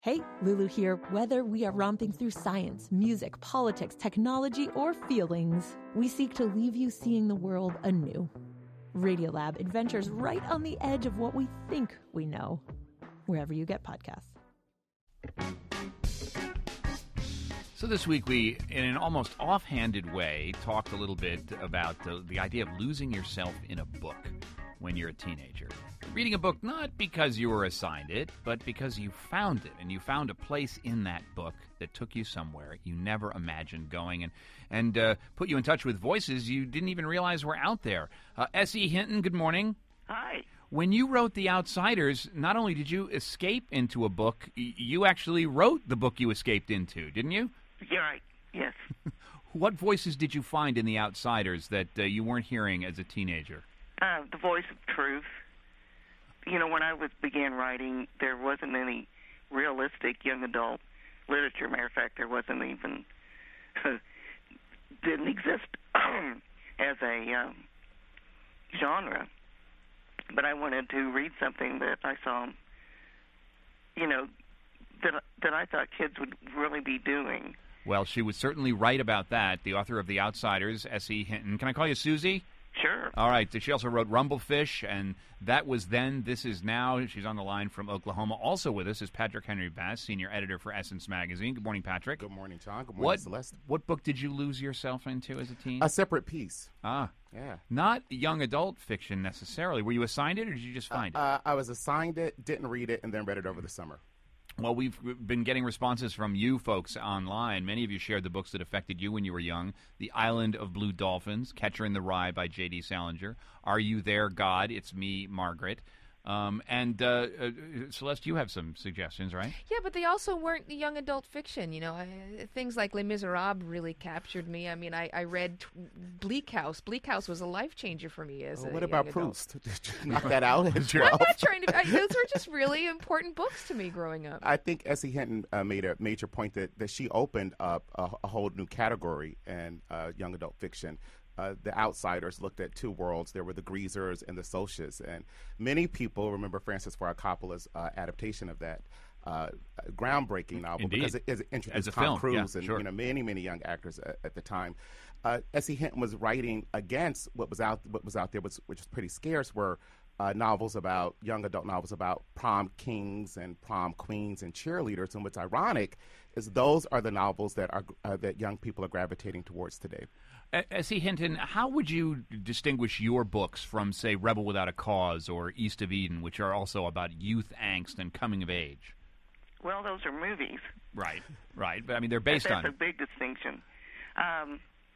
Hey, Lulu here. Whether we are romping through science, music, politics, technology, or feelings, we seek to leave you seeing the world anew. Radiolab adventures right on the edge of what we think we know, wherever you get podcasts. So this week we, in an almost offhanded way, talked a little bit about the idea of losing yourself in a book when you're a teenager. Reading a book not because you were assigned it, but because you found it, and you found a place in that book that took you somewhere you never imagined going, and put you in touch with voices you didn't even realize were out there. S.E. Hinton, good morning. Hi. When you wrote The Outsiders, not only did you escape into a book, you actually wrote the book you escaped into, didn't you? You're right, yes. What voices did you find in The Outsiders that you weren't hearing as a teenager? The voice of truth. You know, when I began writing, there wasn't any realistic young adult literature. Matter of fact, there wasn't even, didn't exist as a genre. But I wanted to read something that I saw, you know, that I thought kids would really be doing. Well, she was certainly right about that. The author of The Outsiders, S.E. Hinton. Can I call you Susie? Sure. All right. She also wrote Rumblefish, and That Was Then, This Is Now. She's on the line from Oklahoma. Also with us is Patrick Henry Bass, senior editor for Essence Magazine. Good morning, Patrick. Good morning, John. Good morning, Celeste. What book did you lose yourself into as a teen? A Separate Peace. Ah. Yeah. Not young adult fiction necessarily. Were you assigned it, or did you just find it? I was assigned it, didn't read it, and then read it over the summer. Well, we've been getting responses from you folks online. Many of you shared the books that affected you when you were young. The Island of Blue Dolphins, Catcher in the Rye by J.D. Salinger, Are You There, God? It's Me, Margaret. Celeste, you have some suggestions, right? Yeah, but they also weren't young adult fiction. You know, things like Les Miserables really captured me. I mean, I read Bleak House. Bleak House was a life changer for me as a What about young Proust? Did you knock that out? I'm not trying to. Those were just really important books to me growing up. I think S.E. Hinton made a major point that she opened up a whole new category in young adult fiction. The Outsiders looked at two worlds. There were the Greasers and the Socias, and many people remember Francis Ford Coppola's adaptation of that groundbreaking novel. Indeed. Because it introduced As a Tom film. Cruise Yeah, and sure. many young actors at the time. S.E. Hinton was writing against what was out there, which was pretty scarce, were novels about young adult novels about prom kings and prom queens and cheerleaders. And what's ironic is those are the novels that that young people are gravitating towards today. S.E. Hinton, how would you distinguish your books from, say, Rebel Without a Cause or East of Eden, which are also about youth angst and coming of age? Well, those are movies. Right. But, I mean, they're based That's on... a big distinction. I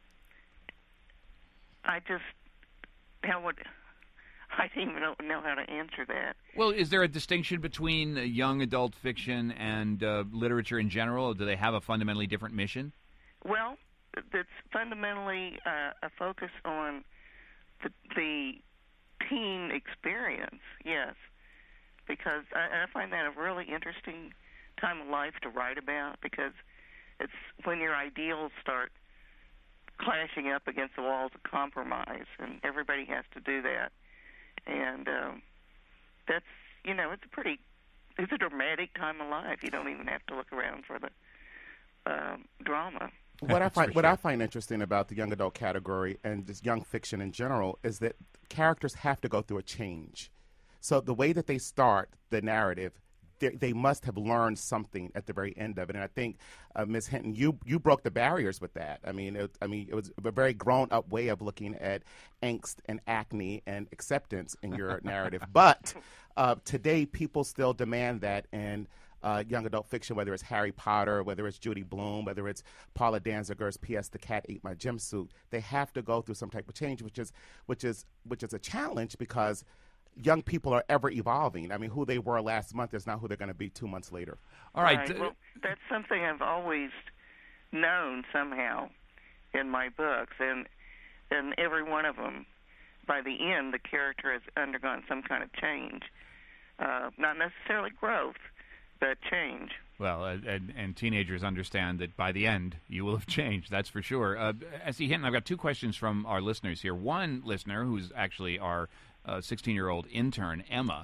didn't even know how to answer that. Well, is there a distinction between young adult fiction and literature in general? Or do they have a fundamentally different mission? Well, that's fundamentally a focus on the teen experience, yes, because I find that a really interesting time of life to write about, because it's when your ideals start clashing up against the walls of compromise, and everybody has to do that. And that's, you know, it's a dramatic time of life. You don't even have to look around for the drama. What I find interesting about the young adult category and just young fiction in general is that characters have to go through a change. So the way that they start the narrative, they must have learned something at the very end of it. And I think, Ms. Hinton, you broke the barriers with that. I mean, it was a very grown-up way of looking at angst and acne and acceptance in your narrative. But today, people still demand that in young adult fiction, whether it's Harry Potter, whether it's Judy Blume, whether it's Paula Danziger's P.S. The Cat Ate My Gym Suit. They have to go through some type of change, which is a challenge because young people are ever evolving. I mean, who they were last month is not who they're going to be 2 months later. All right. Well, that's something I've always known somehow in my books, and every one of them, by the end, the character has undergone some kind of change. Not necessarily growth, but change. Well, and teenagers understand that by the end, you will have changed, that's for sure. S.E. Hinton, I've got two questions from our listeners here. One listener, who's actually our 16-year-old intern, Emma,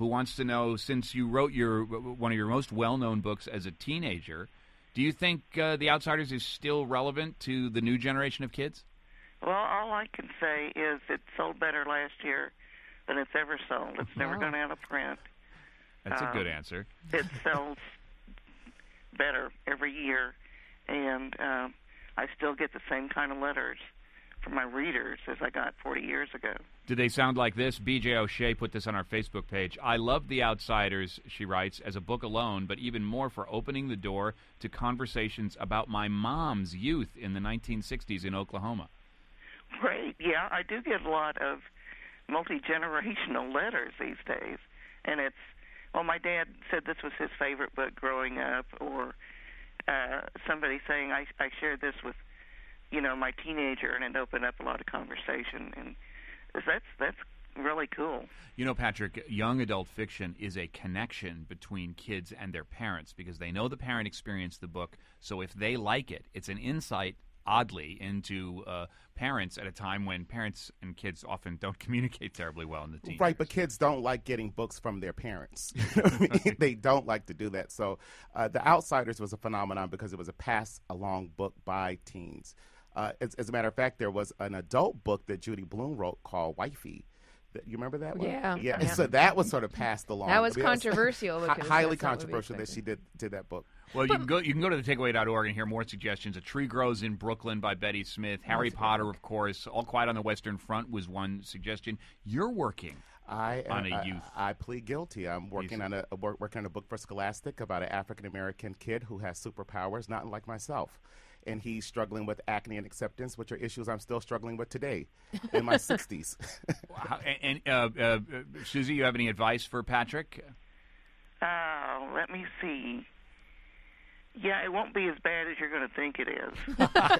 who wants to know, since you wrote one of your most well-known books as a teenager, do you think The Outsiders is still relevant to the new generation of kids? Well, all I can say is it sold better last year than it's ever sold. It's never gone out of print. That's a good answer. It sells better every year, and I still get the same kind of letters from my readers as I got 40 years ago. Do they sound like this? B.J. O'Shea put this on our Facebook page. I love The Outsiders, she writes, as a book alone, but even more for opening the door to conversations about my mom's youth in the 1960s in Oklahoma. Great. Yeah, I do get a lot of multi-generational letters these days. And it's, well, my dad said this was his favorite book growing up, or somebody saying I shared this with, my teenager, and it opened up a lot of conversation. And that's really cool. Patrick, young adult fiction is a connection between kids and their parents because they know the parent experienced the book. So if they like it, it's an insight, oddly, into parents at a time when parents and kids often don't communicate terribly well in the teen Right, years. but kids don't like getting books from their parents. They don't like to do that. So The Outsiders was a phenomenon because it was a pass-along book by teens. As a matter of fact, there was an adult book that Judy Blume wrote called Wifey. You remember that one? Yeah. So that was sort of passed along. That was controversial. Because highly that's not what we controversial that expected. she did that book. Well, you can go to thetakeaway.org and hear more suggestions. A Tree Grows in Brooklyn by Betty Smith. Harry Potter, of course. All Quiet on the Western Front was one suggestion. You're working on a youth. I plead guilty. I'm working on a book for Scholastic about an African-American kid who has superpowers, not like myself. And he's struggling with acne and acceptance, which are issues I'm still struggling with today in my 60s. And Susie, you have any advice for Patrick? Let me see. Yeah, it won't be as bad as you're going to think it is.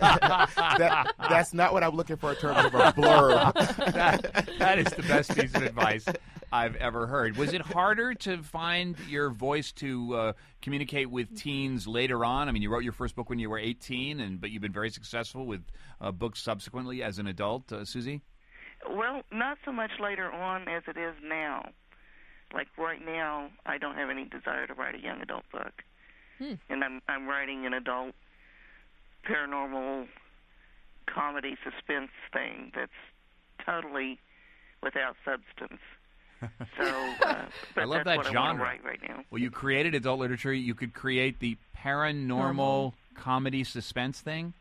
That's not what I'm looking for in terms of a blurb. That is the best piece of advice I've ever heard. Was it harder to find your voice to communicate with teens later on? I mean, you wrote your first book when you were 18, but you've been very successful with books subsequently as an adult. Susie? Well, not so much later on as it is now. Like right now, I don't have any desire to write a young adult book. And I'm writing an adult paranormal comedy suspense thing that's totally without substance. So, but I love that's that what I genre. want to write right now. Well, you created adult literature. You could create the paranormal comedy suspense thing.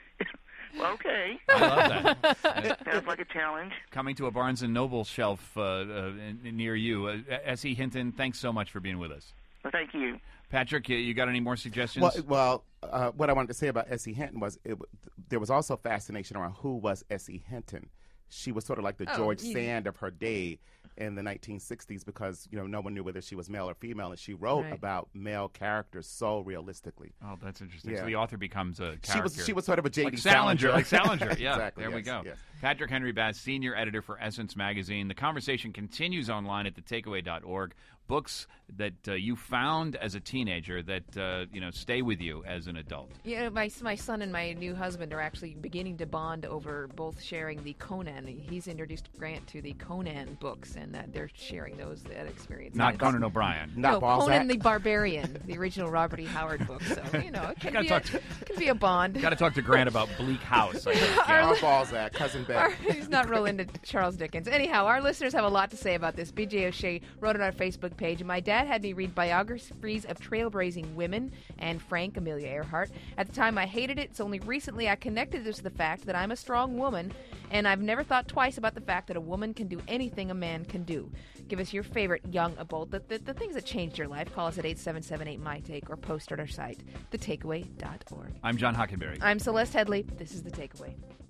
Okay. I love that. Sounds like a challenge. Coming to a Barnes & Noble shelf near you. S.E. Hinton, thanks so much for being with us. Well, thank you. Patrick, you got any more suggestions? Well, what I wanted to say about S.E. Hinton was there was also fascination around who was S.E. Hinton. She was sort of like the George Sand of her day in the 1960s because, no one knew whether she was male or female, and she wrote about male characters so realistically. Oh, that's interesting. Yeah. So the author becomes a character. She was sort of a J.D. Salinger. Like Salinger, yeah. Exactly, there we go. yes. Patrick Henry Bass, senior editor for Essence Magazine. The conversation continues online at thetakeaway.org. Books that you found as a teenager that stay with you as an adult. Yeah, my son and my new husband are actually beginning to bond over both sharing the Conan. He's introduced Grant to the Conan books, and that they're sharing that experience. Not Conan O'Brien. Not Balzac. Conan the Barbarian, the original Robert E. Howard book. So it can be a bond. Got to talk to Grant about Bleak House. I think. Or Balzac, Cousin Beck. He's not real into Charles Dickens. Anyhow, our listeners have a lot to say about this. B.J. O'Shea wrote on our Facebook page, my dad had me read biographies of trailblazing women and Frank, Amelia Earhart. At the time, I hated it. It's only recently I connected this to the fact that I'm a strong woman, and I've never thought twice about the fact that a woman can do anything a man can do. Give us your favorite young adult, the things that changed your life. Call us at 877-8-MY-TAKE or post at our site, thetakeaway.org. I'm John Hockenberry. I'm Celeste Headley. This is The Takeaway.